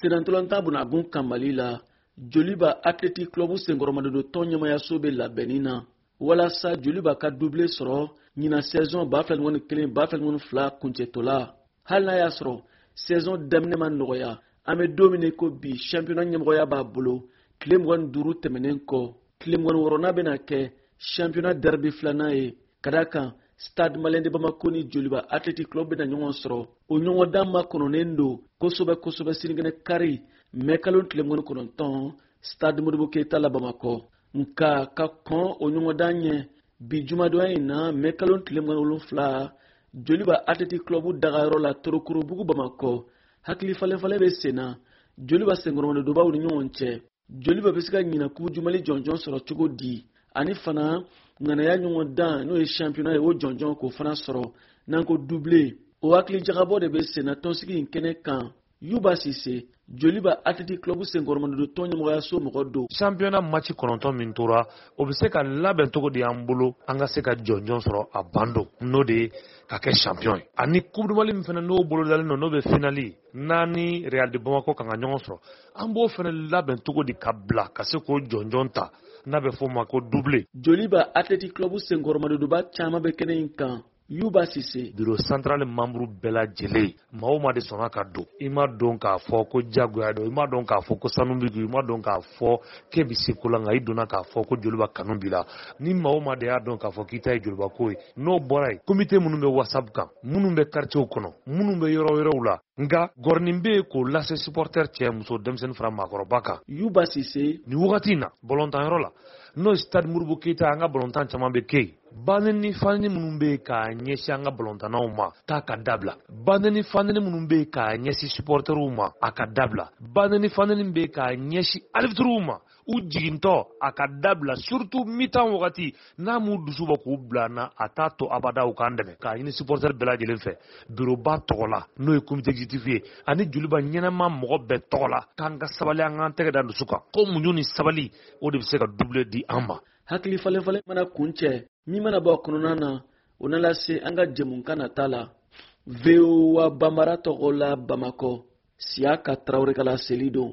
Tenantolanta bunagun kamali la Joliba Athletic Club Senkɔrɔmadodo tɔn ɲɛmayaso bɛ labɛnni na walasa Joliba ka doublé sɔrɔ ɲina saison 2021 2022 kuncɛtɔla. Hali n'a y'a sɔrɔ saison daminɛ ma nɔgɔya, an bɛ don min ko bi championnat ɲɛmɔgɔya b'a bolo tile 25 tɛmɛnen kɔ. Tile 26nan bɛna kɛ championnat derby filanan ye ka d'a kan Stade Malien de Bamako ni Joliba Athletic Club bɛna ɲɔgɔn sɔrɔ. O ɲɔgɔndan ma kɔnɔnen don kosɛbɛ sirigɛnɛ kari mais kalo tile 19 Stade Modibo Keita la Bamako. Nka ka kɔn o ɲɔgɔndan ɲɛ bi jumadonya in na mais kalo tile 17 Joliba Athletic Club dagayɔrɔ la Torokorobugu Bamako. Hakili falen bɛ sen na Joliba Senkɔrɔmadodobaw ni ɲɔgɔn cɛ. Joliba bɛ se ka ɲina kubu jumali jɔnjɔn sɔrɔ cogo di ani fana ŋanaya ɲɔgɔndan n'o ye championnat ye o jɔnjɔn k'o fana sɔrɔ n'an ko doublé. O hakili jagabɔ de bɛ sen na tɔnsigi in kɛnɛ kan. Yuba Sise Joliba Athletic Club Senkɔrɔmadodo tɔn ɲɛmɔgɔyaso mɔgɔ don. Championnat match 9 min tora o bɛ se ka labɛn cogo di an bolo an ka se ka jɔnjɔn sɔrɔ a bando n'o de ye ka kɛ champion ye. Ani coupe du Mali min fana n'o bolo dalen n'o bɛ finali naani Real de Bamako kan ka ɲɔgɔn sɔrɔ an b'o fana labɛn cogo di ka bila ka se k'o jɔnjɔn ta n'a bɛ fɔ o ma ko doublé. Joliba Athletic Club Senkɔrɔmadodoba caman bɛ kɛnɛ in kan. Yuba Sise bureau central membre bɛɛ lajɛlen maa o maa de sɔnna ka don i ma dɔn k'a fɔ ko jagoya don i ma dɔn k'a fɔ ko sanu b'i kun i ma dɔn k'a fɔ k'e bɛ se ko la nka i donna k'a fɔ ko Joliba kanu b'i la ni maa o maa de y'a dɔn k'a fɔ k'i ta ye Joliba ko ye n'o bɔra yen comité minnu bɛ WhatsApp kan minnu bɛ quartier kɔnɔ minnu bɛ yɔrɔ wɛrɛw la nka gɔrɔnin bɛ yen k'o lase supporter cɛ muso denmisɛnnin fara maakɔrɔba kan. Yuba Sise nin wagati in na ballontan yɔrɔ la n'o ye Stade Modibo Keita an ka ballontan caman bɛ kɛ yen banni fanni minnu bɛ yen k'a ɲɛsin an ka ballontannaw ma k'a ka dabila banni fanni minnu bɛ yen k'a ɲɛsin supporterw ma a ka dabila banni fanni bɛ yen k'a ɲɛsin arbitres ma u jigintɔ a ka dabila surtout mi-temps wagati n'a m'u dusu bɔ k'u bila na a t'a to abada u k'an dɛmɛ k'a ɲini supporter bɛɛ lajɛlen fɛ bureau ba tɔgɔ la n'o ye comité exécutif ye ani Joliba ɲɛnama mɔgɔ bɛɛ tɔgɔ la k'an ka sabali an k'an tɛgɛ da dusu kan ko muɲu ni sabali o de bɛ se ka doublé di an ma. Hakili falen mana kuncɛ min mana bɔ kɔnɔna na o na lase an ka jɛmukan nata la. VOA Bambara tɔgɔ la Bamako Siaka Traoré ka laseli don.